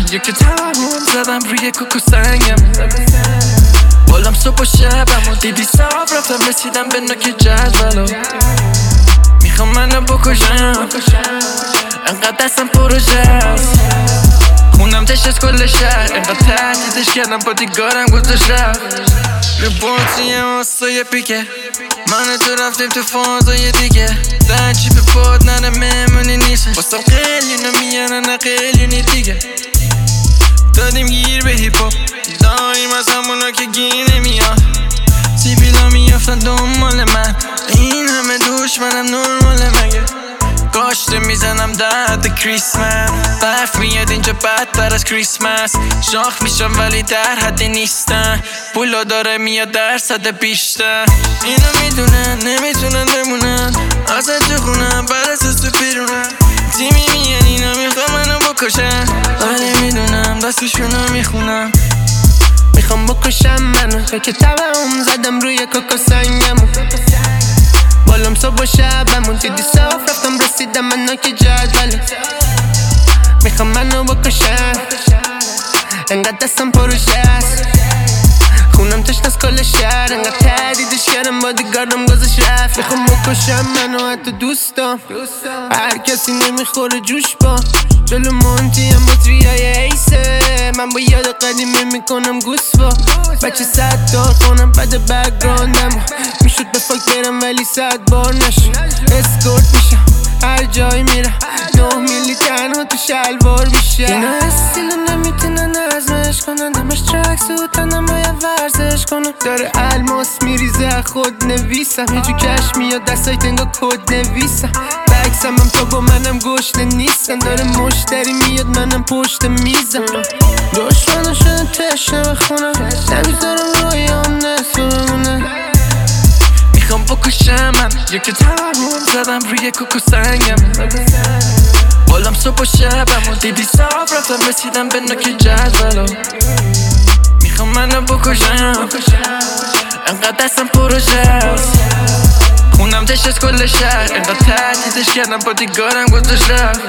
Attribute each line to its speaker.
Speaker 1: یکی توهم زدم روی کوکو سنگم بالام صبح و شبم و دیدی صاف رفتم رسیدم به نوک جدولو میخوام منو بکشم انقدر دستم پروژه است خونم تشت از کل شهر انقدر تهدیدش کردم با دیگارم گذاشت رفت یه بورتیم واسه پیکه من تو رفتیم تو فازای دیگه در چی به پاد نره مهمونی نیست واسم قلیونو میانه نه قلیونی دیگه دادیم گیر به هیپ هاپ دایم از همونا که گیر نمیاد سیبیلا میافتن دنبال من این همه دشمنم نرماله مگه گاشته میزنم در حد کریسمس برف میاد اینجا بدتر از کریسمس شاخ میشم ولی در حدی نیستن پولا داره میاد درصد بیشتر اینو میدونن نمیتونن بمونن اصلا چه خونم بر اساس تو بیرونن تیمی میان اینا میخوام منو بکشن ولی میدونم دستشونو میخونم میخوام بکشم منو که توهم زدم روی کوکو سنگمو بالام صبح و شبمون دیدی صاف رفتم رسیدم من نوک جدولو میخوام منو بکشن انقدر دستم پروژه است خونم تشت از کل شهر انقدر تهدیدش کردم با دیگارم گذاشت رفت میخوام بکشم منو حتی دوستام هر کسی نمیخوره جوش با جلو مونتی هم بطریای ایسه من با یاد قدیمی میکنم گوسفا بچه 100 دار خونم بده بگراندم میشد به فاک برم ولی 100 بار نشد اسکورت میشم هر جای میرم 9 میلی تنها تو شلوار میشه اینا استیلو نمیتونن ازمش کنن دمش ترک سوتنم باید ورزش کنم داره الماس میریزه خود نویسم یه جو کش میاد دستای تنگا کد نویسم بکسم هم تا با منم گشنه نیستن داره مشتری میاد منم پشت میزم دشمنو شدن تشنه بخونم نمیذارم رویام نصف بمونه میخوام بکشم من یکی توهم زدم روی کوکو سنگم بالام صبح و شبم و دیدی صاف رفتم رسیدم به نوک جدولو میخوام منو بکشم انقدر دستم پروژه است خونم تشت از کل شهر انقدر تهدیدش کردم با دیگارم گذاشت رفت